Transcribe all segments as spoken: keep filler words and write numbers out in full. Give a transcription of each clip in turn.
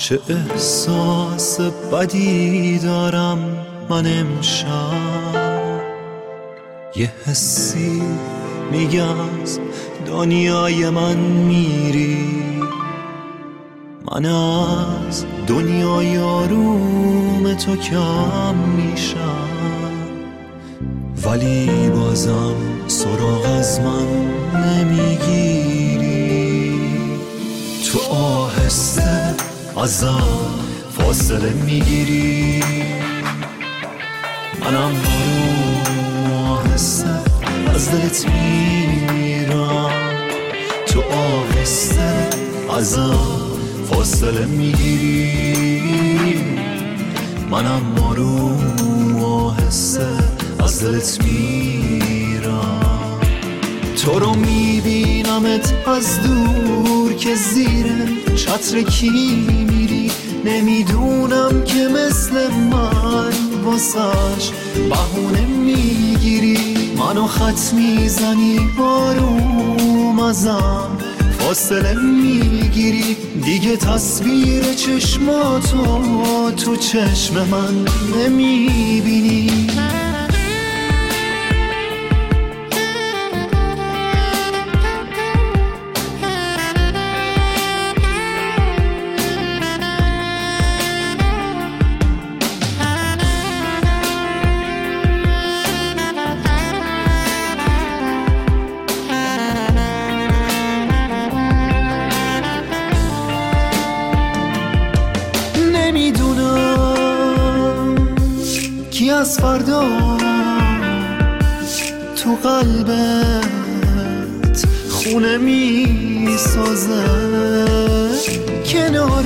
چه احساس بدی دارم من امشب، یه حسی میگه از دنیای من میری، من از دنیای آروم تو کم میشم، ولی بازم سراغ از من نمیگیری. تو آهسته ازم فاصله میگیری، منم آروم آهسته از دلت میرم. تو آهسته ازم فاصله میگیری، منم آروم آهسته از دلت میرم. تو رو میبینمت از دور که زیر چتر کی میری، نمیدونم که مثل من واسش بهونه میگیری. منو خط میزنی آروم ازم فاصله میگیری، دیگه تصویر چشماتو تو چشم من نمیبینی. کی از فردا تو قلبت خونه می سازه، کنارش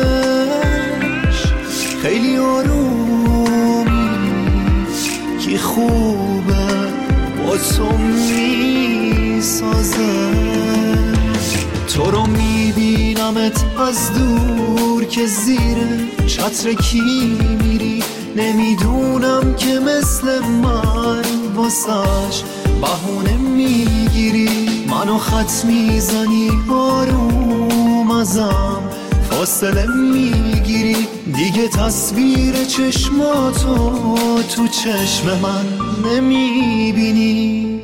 خیلی آرومی، کی خوبه با تو می سازه. تو رو میبینمت از دور که زیر چتر کی میری، نمیدونم که مثل من واسش بهونه میگیری. منو خط میزنی آروم ازم فاصله میگیری، دیگه تصویر چشماتو تو چشم من نمیبینی.